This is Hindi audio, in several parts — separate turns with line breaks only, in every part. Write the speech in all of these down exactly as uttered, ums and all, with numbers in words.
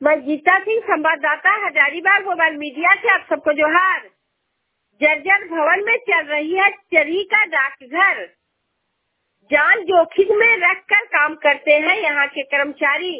मैं गीता सिंह, संवाददाता हजारीबाग मोबाइल मीडिया से आप सबको जोहार। जर्जर भवन में चल रही है चरी का डाकघर। जान जोखिम में रखकर काम करते हैं यहाँ के कर्मचारी।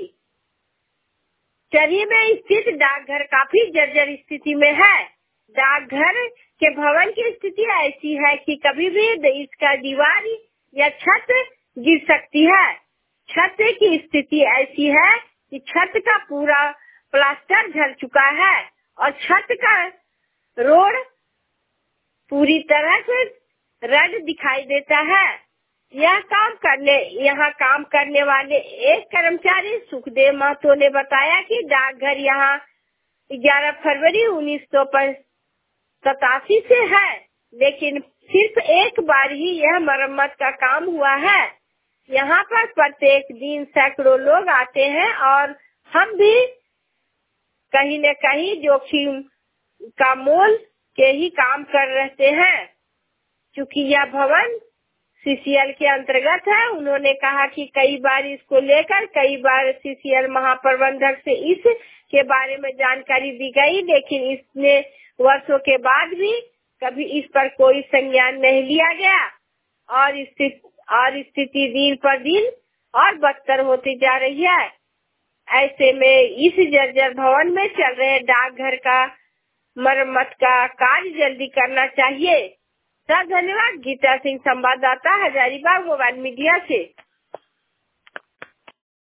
चरी में स्थित डाकघर काफी जर्जर स्थिति में है। डाकघर के भवन की स्थिति ऐसी है कि कभी भी इसका दीवार या छत गिर सकती है। छत की स्थिति ऐसी है कि छत का पूरा प्लास्टर झड़ चुका है और छत का रोड पूरी तरह से रड दिखाई देता है। यह काम करने यहाँ काम करने वाले एक कर्मचारी सुखदेव महतो ने बताया कि डाकघर यहाँ ग्यारह फरवरी उन्नीस सौ सतासी से है, लेकिन सिर्फ एक बार ही यह मरम्मत का काम हुआ है। यहाँ पर प्रत्येक दिन सैकड़ों लोग आते हैं और हम भी कहीं न कहीं जोखिम का मोल के ही काम कर रहते हैं। चूँकि यह भवन सीसीएल के अंतर्गत है, उन्होंने कहा कि कई बार इसको लेकर कई बार सीसीएल महाप्रबंधक से इस के बारे में जानकारी दी गई, लेकिन इसने वर्षों के बाद भी कभी इस पर कोई संज्ञान नहीं लिया गया और स्थिति और स्थिति दिन पर दिन और बदतर होती जा रही है। ऐसे में इस जर्जर भवन में चल रहे डाकघर का मरम्मत का कार्य जल्दी करना चाहिए। धन्यवाद। गीता सिंह, संवाददाता हजारीबाग मोबाइल मीडिया से।